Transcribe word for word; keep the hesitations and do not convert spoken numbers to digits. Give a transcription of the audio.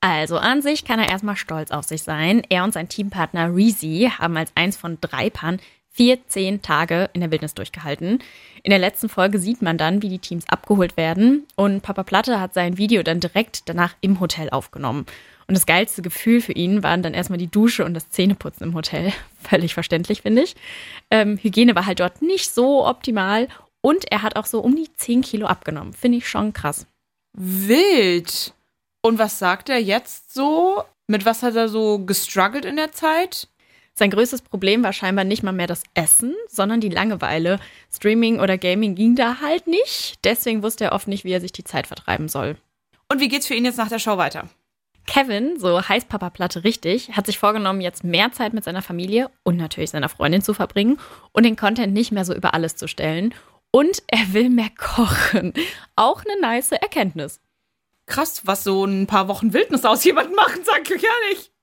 Also an sich kann er erstmal stolz auf sich sein. Er und sein Teampartner Reezy haben als eins von drei Paaren vierzehn Tage in der Wildnis durchgehalten. In der letzten Folge sieht man dann, wie die Teams abgeholt werden. Und Papa Platte hat sein Video dann direkt danach im Hotel aufgenommen. Und das geilste Gefühl für ihn waren dann erstmal die Dusche und das Zähneputzen im Hotel. Völlig verständlich, finde ich. Ähm, Hygiene war halt dort nicht so optimal. Und er hat auch so um die zehn Kilo abgenommen. Finde ich schon krass. Wild. Und was sagt er jetzt so? Mit was hat er so gestruggelt in der Zeit? Sein größtes Problem war scheinbar nicht mal mehr das Essen, sondern die Langeweile. Streaming oder Gaming ging da halt nicht. Deswegen wusste er oft nicht, wie er sich die Zeit vertreiben soll. Und wie geht's für ihn jetzt nach der Show weiter? Kevin, so heißt Papa Platte richtig, hat sich vorgenommen, jetzt mehr Zeit mit seiner Familie und natürlich seiner Freundin zu verbringen und den Content nicht mehr so über alles zu stellen. Und er will mehr kochen. Auch eine nice Erkenntnis. Krass, was so ein paar Wochen Wildnis aus jemandem machen, sag ich euch ehrlich.